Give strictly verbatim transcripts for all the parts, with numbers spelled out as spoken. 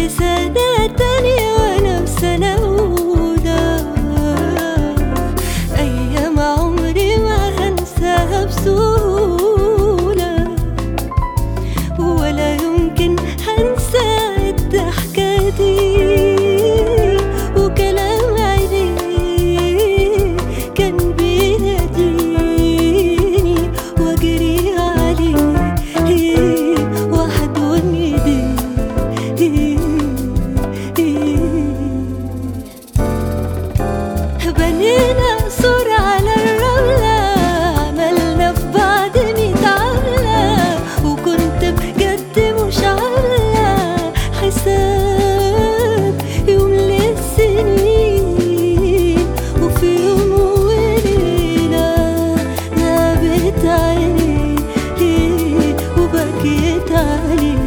في سنة تانية وأنا في سنة أولى، أيام عمري ما هنساها بسهولة، ولا يمكن هنسى الضحكة دي وكلام عينيه كان بيناديني واجري عليه واحضن ايديه. بنينا سور على الرملة، عملنا في بعض ميت عملة، وكنت بجد مش عاملة حساب يوم للسنين، وفي يوم وليلة غابت عينيه وبكيت عليه.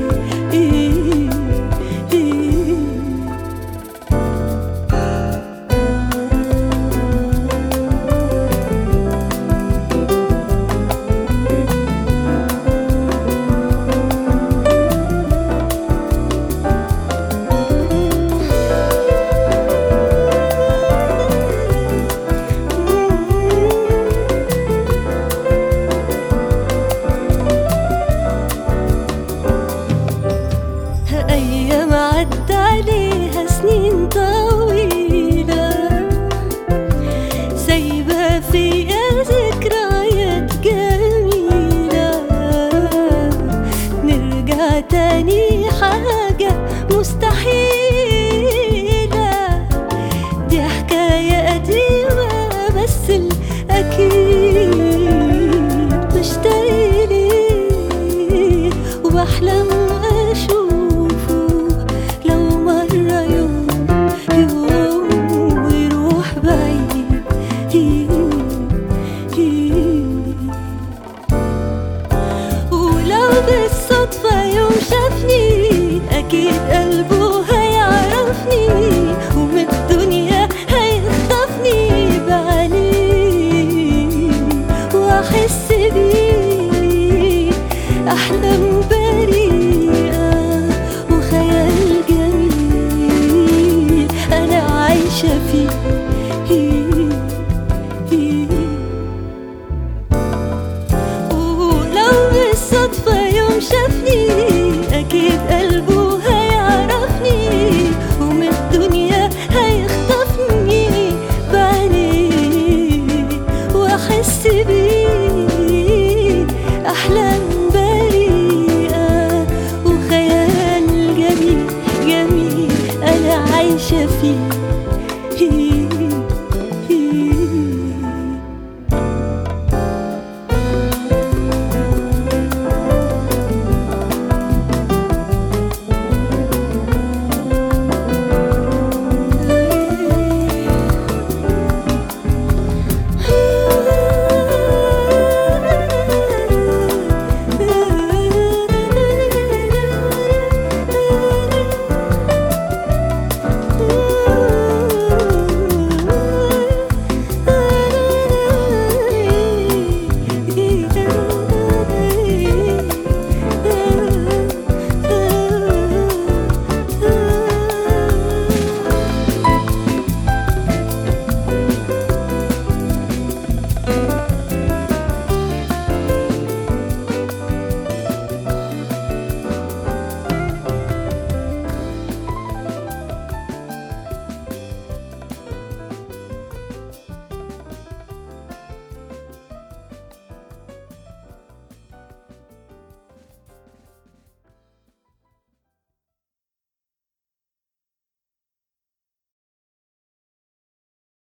أيام عدى عليها سنين طويلة، سايبة فيا ذكريات جميلة، نرجع تاني حاجة مستحيلة، دي حكاية قديمة بس الأكيد بشتاق ليه وبحلم أشوف بالصدفة يوم شافني، أكيد قلبه هيعرفني ومن الدنيا هيخطفني بعينيه وأحس بيه أحلام بريئة وخيال جميل أنا عايشة فيه. شافني أكيد قلبه هيعرفني ومن الدنيا هيخطفني بعينيه وأحس بيه أحلام بريئة وخيال جميل جميل أنا عايشة فيه.